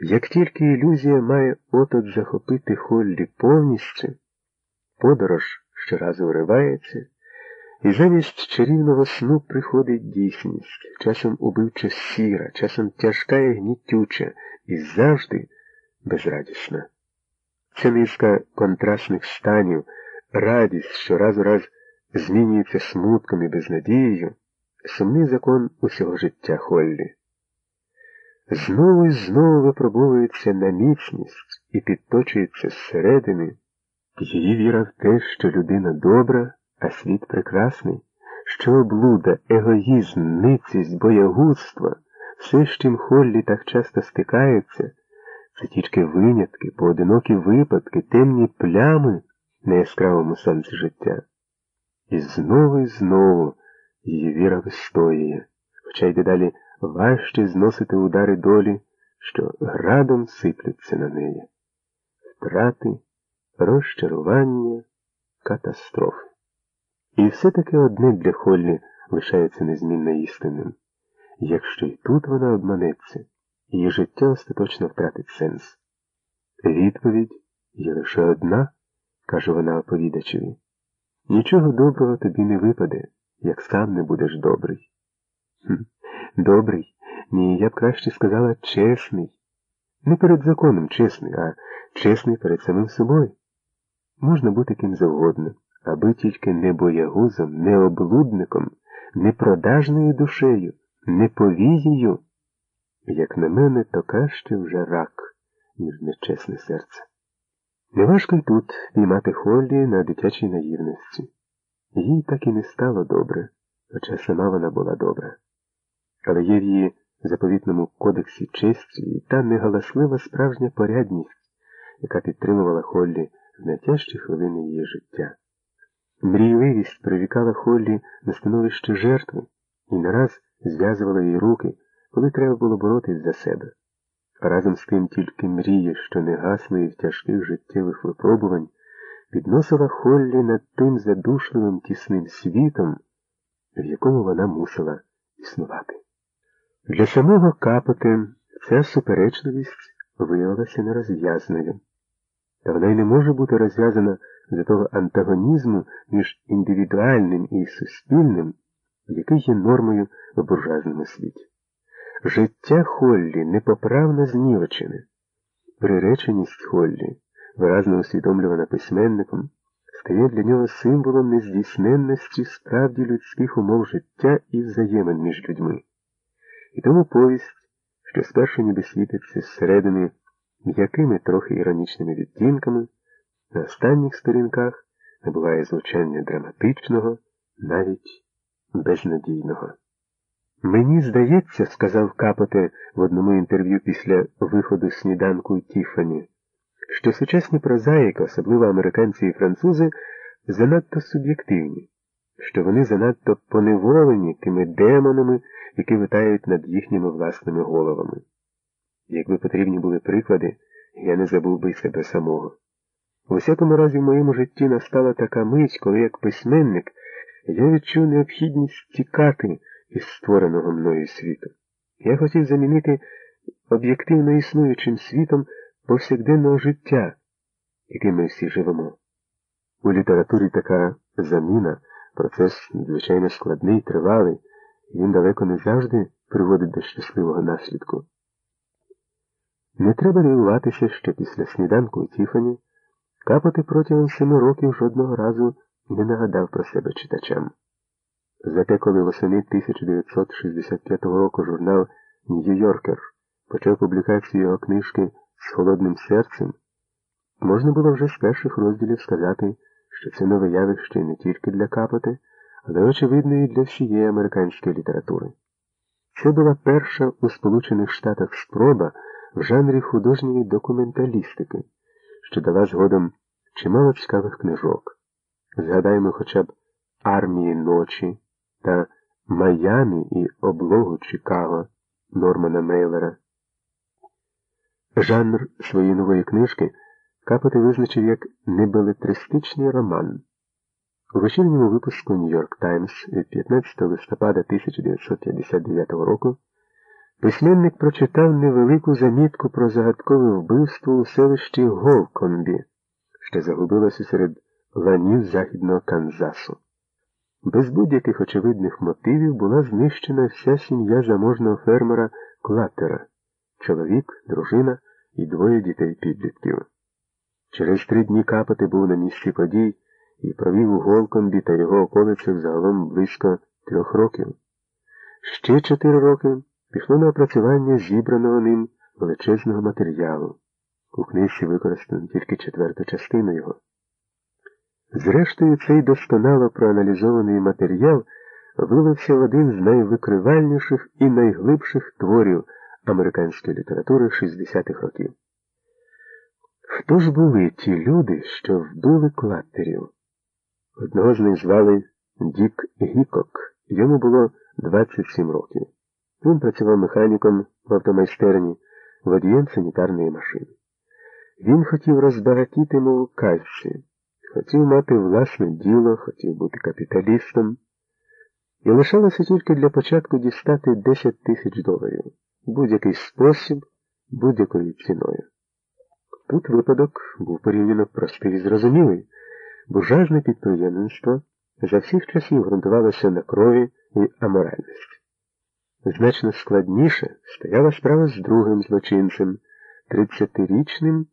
Як тільки ілюзія має от-от захопити Холлі повністю, подорож щоразу уривається, і замість чарівного сну приходить дійсність, часом убивча сіра, часом тяжка і гнітюча, і завжди безрадісна. Ця низка контрастних станів, радість, що раз у раз змінюється смутком і безнадією, сумний закон усього життя Холлі. Знову і знову випробовується на міцність і підточується зсередини її віра в те, що людина добра, а світ прекрасний, що облуда, егоїзм, ницість, боягузтво, все, з чим Холлі так часто стикається, це тільки винятки, поодинокі випадки, темні плями на яскравому сонці життя. І знову її віра вистоює, хоча й дедалі важче зносити удари долі, що градом сиплються на неї. Втрати, розчарування, катастрофи. І все-таки одне для Холлі лишається незмінно істинним. Якщо й тут вона обманеться, її життя остаточно втратить сенс. Відповідь є лише одна, каже вона оповідачеві. Нічого доброго тобі не випаде, як сам не будеш добрий. Добрий? Ні, я б краще сказала чесний. Не перед законом чесний, а чесний перед самим собою. Можна бути ким завгодно, аби тільки не боягузом, не облудником, не продажною душею, не повією. Як на мене, то краще вже рак, ніж нечесне серце. Неважко й тут піймати Холлі на дитячій наївності. Їй так і не стало добре, хоча сама вона була добра. Але є в її заповітному кодексі честі і та негаласлива справжня порядність, яка підтримувала Холлі в найтяжчі хвилини її життя. Мрійливість привікала Холлі на становище жертви і не раз зв'язувала їй руки, коли треба було боротись за себе. А разом з тим тільки мрії, що не гасли в тяжких життєвих випробувань, підносила Холлі над тим задушливим тісним світом, в якому вона мусила існувати. Для самого Капоте ця суперечливість виявилася нерозв'язною. Та вона й не може бути розв'язана за того антагонізму між індивідуальним і суспільним, який є нормою в буржуазному світі. Життя Холлі непоправно знівечене. Приреченість Холлі, виразно усвідомлювана письменником, стає для нього символом нездійсненності справді людських умов життя і взаємин між людьми. І тому повість, що спершу ніби світиться зсередини м'якими трохи іронічними відтінками, на останніх сторінках набуває звучання драматичного, навіть безнадійного. «Мені здається, – сказав Капоте в одному інтерв'ю після виходу сніданку Тіффані, – що сучасні прозаїки, особливо американці і французи, занадто суб'єктивні, що вони занадто поневолені тими демонами, які витають над їхніми власними головами. Якби потрібні були приклади, я не забув би й себе самого. У всякому разі в моєму житті настала така мить, коли як письменник я відчув необхідність тікати із створеного мною світу. Я хотів замінити об'єктивно існуючим світом повсякденного життя, яким ми всі живемо. У літературі така заміна – процес надзвичайно складний, тривалий, і він далеко не завжди приводить до щасливого наслідку. Не треба дивуватися, що після сніданку у Тіффані Капоте протягом 7 років жодного разу не нагадав про себе читачам. Зате коли восени 1965 року журнал «Нью-Йоркер» почав публікацію його книжки «З холодним серцем», можна було вже з перших розділів сказати, що це нове явище не тільки для Капоте, але, очевидно, і для всієї американської літератури. Це була перша у Сполучених Штатах спроба в жанрі художньої документалістики, що дала згодом чимало цікавих книжок. Згадаємо хоча б «Армії ночі» та «Майамі» і «Облогу Чикаго» Нормана Мейлера. Жанр своєї нової книжки Капоте визначив як небелетристичний роман. У вечірньому випуску «Нью-Йорк Таймс» від 15 листопада 1959 року Письменник прочитав невелику замітку про загадкове вбивство у селищі Голконбі, що загубилося серед ланів західного Канзасу. Без будь-яких очевидних мотивів була знищена вся сім'я заможного фермера Клаттера – чоловік, дружина і 2 дітей-підлітків. Через 3 дні Капоти був на місці подій і провів у Голконбі та його околицях загалом близько 3 років. Ще 4 роки пішло на опрацювання зібраного ним величезного матеріалу. У книжці використано тільки 4-ту частину його. Зрештою, цей досконало проаналізований матеріал вилився в один з найвикривальніших і найглибших творів американської літератури 60-х років. Хто ж були ті люди, що вбили Клаттерів? Одного з них звали Дік Гікок. Йому було 27 років. Він працював механіком в автомайстерні, водієм санітарної машини. Він хотів розбагатіти, мов у казці. Хотів мати власне діло, хотів бути капіталістом. І лишалося тільки для початку дістати $10 000. Будь-який спосіб, будь-якою ціною. Тут випадок був порівняно простий і зрозумілий. Буржуазне підприємництво за всіх часів ґрунтувалося на крові і аморальності. Значно складніше стояла справа з другим злочинцем, 30-річним